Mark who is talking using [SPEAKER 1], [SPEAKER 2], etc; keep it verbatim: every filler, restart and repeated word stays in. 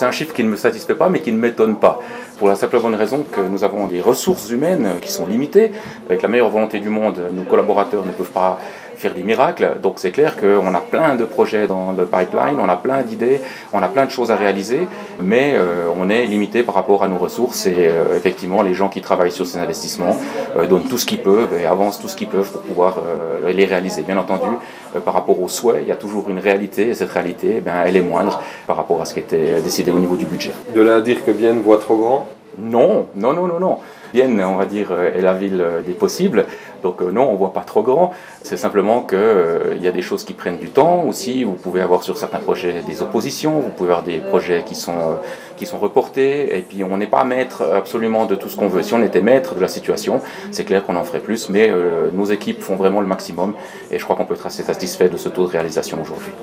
[SPEAKER 1] c'est un chiffre qui ne me satisfait pas, mais qui ne m'étonne pas. Pour la simple bonne raison que nous avons des ressources humaines qui sont limitées. Avec la meilleure volonté du monde, nos collaborateurs ne peuvent pas faire des miracles. Donc c'est clair qu'on a plein de projets dans le pipeline, on a plein d'idées, on a plein de choses à réaliser, mais euh, on est limité par rapport à nos ressources et euh, effectivement les gens qui travaillent sur ces investissements euh, donnent tout ce qu'ils peuvent et avancent tout ce qu'ils peuvent pour pouvoir euh, les réaliser. Bien entendu, euh, par rapport aux souhaits, il y a toujours une réalité et cette réalité, eh bien, elle est moindre par rapport à ce qui était décidé au niveau du budget.
[SPEAKER 2] De là à dire que Bienne voit trop grand ?
[SPEAKER 1] Non, non, non, non, non. Bienne, on va dire, est la ville des possibles. Donc euh, non, on ne voit pas trop grand. C'est simplement qu'il euh, y a des choses qui prennent du temps aussi. Vous pouvez avoir sur certains projets des oppositions, vous pouvez avoir des projets qui sont, euh, qui sont reportés. Et puis on n'est pas maître absolument de tout ce qu'on veut. Si on était maître de la situation, c'est clair qu'on en ferait plus. Mais euh, nos équipes font vraiment le maximum. Et je crois qu'on peut être assez satisfait de ce taux de réalisation aujourd'hui.